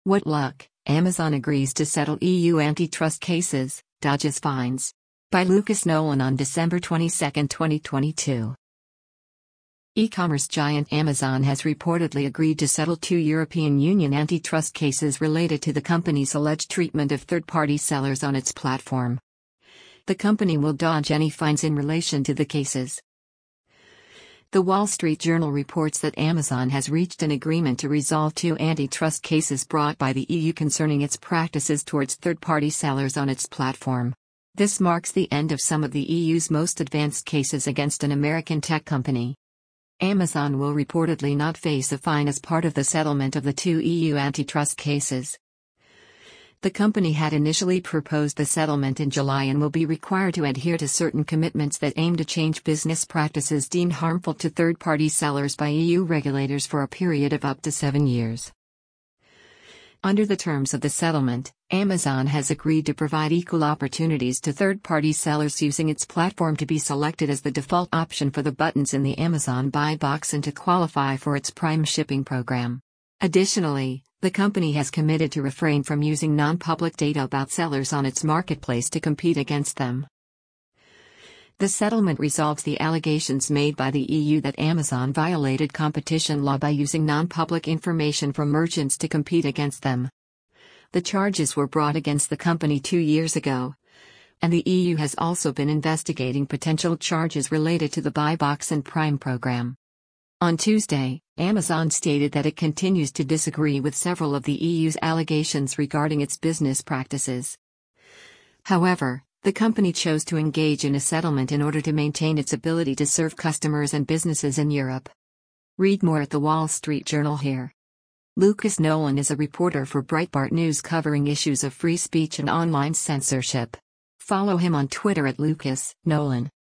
What luck, Amazon agrees to settle EU antitrust cases, dodges fines. By Lucas Nolan on December 22, 2022. E-commerce giant Amazon has reportedly agreed to settle 2 European Union antitrust cases related to the company's alleged treatment of third-party sellers on its platform. The company will dodge any fines in relation to the cases. The Wall Street Journal reports that Amazon has reached an agreement to resolve 2 antitrust cases brought by the EU concerning its practices towards third-party sellers on its platform. This marks the end of some of the EU's most advanced cases against an American tech company. Amazon will reportedly not face a fine as part of the settlement of the 2 EU antitrust cases. The company had initially proposed the settlement in July and will be required to adhere to certain commitments that aim to change business practices deemed harmful to third-party sellers by EU regulators for a period of up to 7 years. Under the terms of the settlement, Amazon has agreed to provide equal opportunities to third-party sellers using its platform to be selected as the default option for the buttons in the Amazon Buy box and to qualify for its Prime shipping program. Additionally, the company has committed to refrain from using non-public data about sellers on its marketplace to compete against them. The settlement resolves the allegations made by the EU that Amazon violated competition law by using non-public information from merchants to compete against them. The charges were brought against the company 2 years ago, and the EU has also been investigating potential charges related to the Buy Box and Prime program. On Tuesday, Amazon stated that it continues to disagree with several of the EU's allegations regarding its business practices. However, the company chose to engage in a settlement in order to maintain its ability to serve customers and businesses in Europe. Read more at the Wall Street Journal here. Lucas Nolan is a reporter for Breitbart News covering issues of free speech and online censorship. Follow him on Twitter at Lucas Nolan.